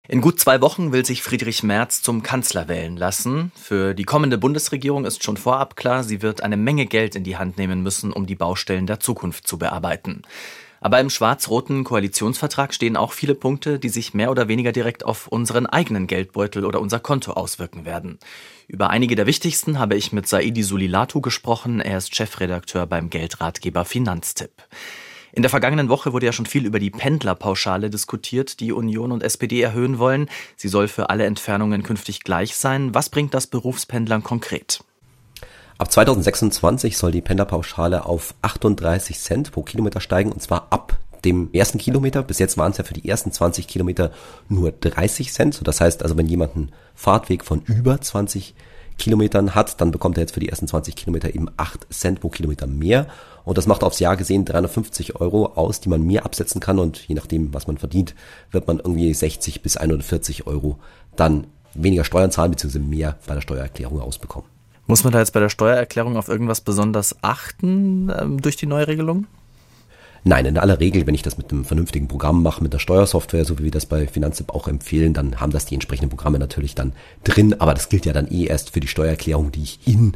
In gut 2 Wochen will sich Friedrich Merz zum Kanzler wählen lassen. Für die kommende Bundesregierung ist schon vorab klar, sie wird eine Menge Geld in die Hand nehmen müssen, um die Baustellen der Zukunft zu bearbeiten. Aber im schwarz-roten Koalitionsvertrag stehen auch viele Punkte, die sich mehr oder weniger direkt auf unseren eigenen Geldbeutel oder unser Konto auswirken werden. Über einige der wichtigsten habe ich mit Saidi Sulilatu gesprochen. Er ist Chefredakteur beim Geldratgeber Finanztipp. In der vergangenen Woche wurde ja schon viel über die Pendlerpauschale diskutiert, die Union und SPD erhöhen wollen. Sie soll für alle Entfernungen künftig gleich sein. Was bringt das Berufspendlern konkret? Ab 2026 soll die Pendlerpauschale auf 38 Cent pro Kilometer steigen, und zwar ab dem ersten Kilometer. Bis jetzt waren es ja für die ersten 20 Kilometer nur 30 Cent. Das heißt also, wenn jemand einen Fahrtweg von über 20 Kilometern hat, dann bekommt er jetzt für die ersten 20 Kilometer eben 8 Cent pro Kilometer mehr. Und das macht aufs Jahr gesehen 350 € aus, die man mehr absetzen kann. Und je nachdem, was man verdient, wird man irgendwie 60 bis 140 € dann weniger Steuern zahlen bzw. mehr bei der Steuererklärung ausbekommen. Muss man da jetzt bei der Steuererklärung auf irgendwas besonders achten durch die Neuregelung? Nein, in aller Regel, wenn ich das mit einem vernünftigen Programm mache, mit der Steuersoftware, so wie wir das bei Finanztipp auch empfehlen, dann haben das die entsprechenden Programme natürlich dann drin. Aber das gilt ja dann erst für die Steuererklärung, die ich in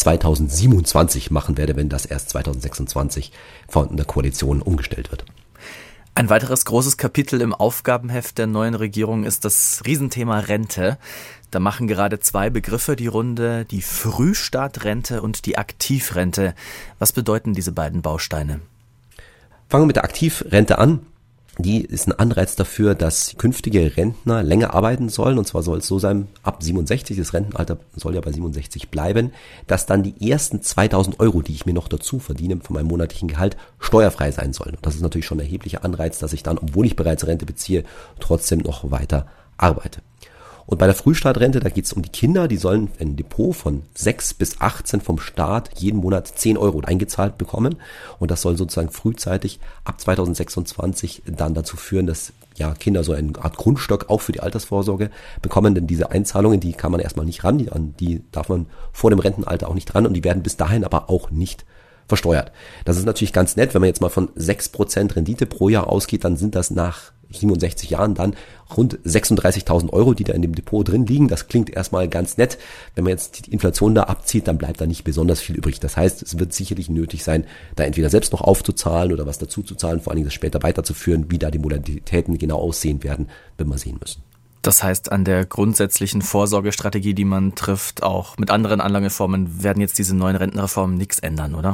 2027 machen werde, wenn das erst 2026 von der Koalition umgestellt wird. Ein weiteres großes Kapitel im Aufgabenheft der neuen Regierung ist das Riesenthema Rente. Da machen gerade 2 Begriffe die Runde, die Frühstartrente und die Aktivrente. Was bedeuten diese beiden Bausteine? Fangen wir mit der Aktivrente an. Die ist ein Anreiz dafür, dass künftige Rentner länger arbeiten sollen. Und zwar soll es so sein, ab 67, das Rentenalter soll ja bei 67 bleiben, dass dann die ersten 2.000 €, die ich mir noch dazu verdiene von meinem monatlichen Gehalt, steuerfrei sein sollen. Und das ist natürlich schon ein erheblicher Anreiz, dass ich dann, obwohl ich bereits Rente beziehe, trotzdem noch weiter arbeite. Und bei der Frühstartrente, da geht es um die Kinder, die sollen ein Depot von 6 bis 18 vom Staat jeden Monat 10 € eingezahlt bekommen. Und das soll sozusagen frühzeitig ab 2026 dann dazu führen, dass Kinder so eine Art Grundstock auch für die Altersvorsorge bekommen. Denn diese Einzahlungen, die kann man erstmal nicht ran, an die darf man vor dem Rentenalter auch nicht ran, und die werden bis dahin aber auch nicht versteuert. Das ist natürlich ganz nett, wenn man jetzt mal von 6% Rendite pro Jahr ausgeht, dann sind das nach 67 Jahren dann rund 36.000 €, die da in dem Depot drin liegen. Das klingt erstmal ganz nett. Wenn man jetzt die Inflation da abzieht, dann bleibt da nicht besonders viel übrig. Das heißt, es wird sicherlich nötig sein, da entweder selbst noch aufzuzahlen oder was dazu zu zahlen, vor allen Dingen das später weiterzuführen. Wie da die Modalitäten genau aussehen werden, wird man sehen müssen. Das heißt, an der grundsätzlichen Vorsorgestrategie, die man trifft, auch mit anderen Anlageformen, werden jetzt diese neuen Rentenreformen nichts ändern, oder?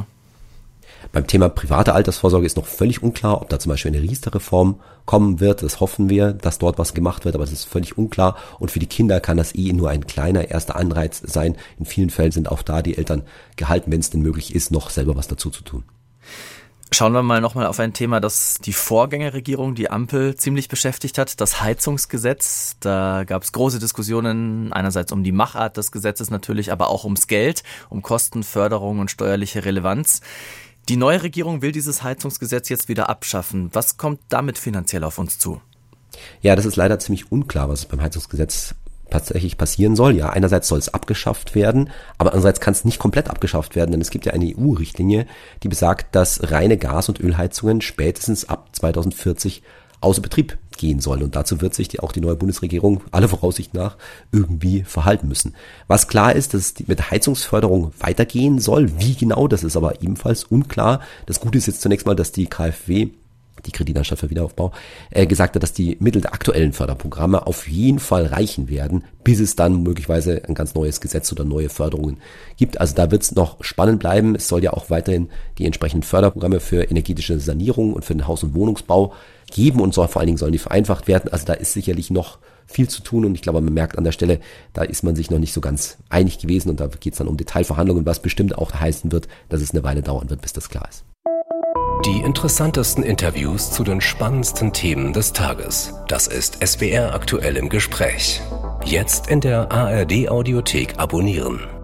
Beim Thema private Altersvorsorge ist noch völlig unklar, ob da zum Beispiel eine Riester-Reform kommen wird. Das hoffen wir, dass dort was gemacht wird, aber es ist völlig unklar. Und für die Kinder kann das nur ein kleiner erster Anreiz sein. In vielen Fällen sind auch da die Eltern gehalten, wenn es denn möglich ist, noch selber was dazu zu tun. Schauen wir mal nochmal auf ein Thema, das die Vorgängerregierung, die Ampel, ziemlich beschäftigt hat, das Heizungsgesetz. Da gab es große Diskussionen, einerseits um die Machart des Gesetzes natürlich, aber auch ums Geld, um Kosten, Förderung und steuerliche Relevanz. Die neue Regierung will dieses Heizungsgesetz jetzt wieder abschaffen. Was kommt damit finanziell auf uns zu? Ja, das ist leider ziemlich unklar, was beim Heizungsgesetz tatsächlich passieren soll. Ja, einerseits soll es abgeschafft werden, aber andererseits kann es nicht komplett abgeschafft werden, denn es gibt ja eine EU-Richtlinie, die besagt, dass reine Gas- und Ölheizungen spätestens ab 2040 außer Betrieb gehen sollen. Und dazu wird sich auch die neue Bundesregierung aller Voraussicht nach irgendwie verhalten müssen. Was klar ist, dass es mit der Heizungsförderung weitergehen soll. Wie genau, das ist aber ebenfalls unklar. Das Gute ist jetzt zunächst mal, dass die KfW, die Kreditanstalt für Wiederaufbau, gesagt hat, dass die Mittel der aktuellen Förderprogramme auf jeden Fall reichen werden, bis es dann möglicherweise ein ganz neues Gesetz oder neue Förderungen gibt. Also da wird es noch spannend bleiben. Es soll ja auch weiterhin die entsprechenden Förderprogramme für energetische Sanierung und für den Haus- und Wohnungsbau geben, und vor allen Dingen sollen die vereinfacht werden. Also da ist sicherlich noch viel zu tun, und ich glaube, man merkt an der Stelle, da ist man sich noch nicht so ganz einig gewesen, und da geht es dann um Detailverhandlungen, was bestimmt auch heißen wird, dass es eine Weile dauern wird, bis das klar ist. Die interessantesten Interviews zu den spannendsten Themen des Tages. Das ist SWR aktuell im Gespräch. Jetzt in der ARD Audiothek abonnieren.